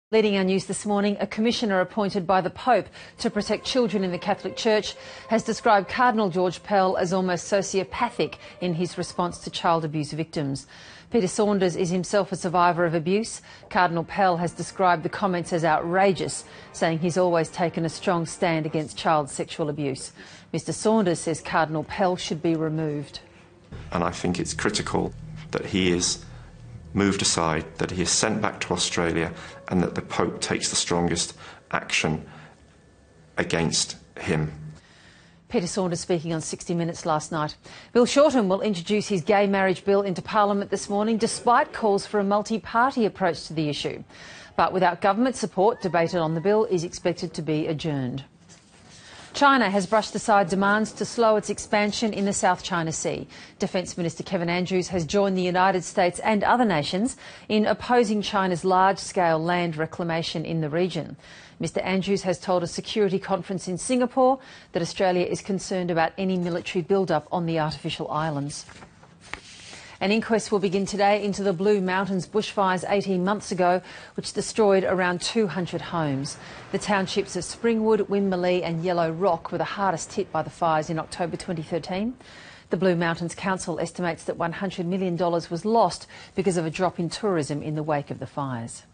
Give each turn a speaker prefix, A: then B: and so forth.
A: Leading our news this morning, a commissioner appointed by the Pope to protect children in the Catholic Church has described Cardinal George Pell as almost sociopathic in his response to child abuse victims. Peter Saunders is himself a survivor of abuse. Cardinal Pell has described the comments as outrageous, saying he's always taken a strong stand against child sexual abuse. Mr Saunders says Cardinal Pell should be removed.
B: And I think it's critical that he is moved aside, that he is sent back to Australia, and that the Pope takes the strongest action against him.
A: Peter Saunders speaking on 60 Minutes last night. Bill Shorten will introduce his gay marriage bill into Parliament this morning, despite calls for a multi-party approach to the issue. But without government support, debate on the bill is expected to be adjourned. China has brushed aside demands to slow its expansion in the South China Sea. Defence Minister Kevin Andrews has joined the United States and other nations in opposing China's large-scale land reclamation in the region. Mr Andrews has told a security conference in Singapore that Australia is concerned about any military build-up on the artificial islands. An inquest will begin today into the Blue Mountains bushfires 18 months ago, which destroyed around 200 homes. The townships of Springwood, Winmalee and Yellow Rock were the hardest hit by the fires in October 2013. The Blue Mountains Council estimates that $100 million was lost because of a drop in tourism in the wake of the fires.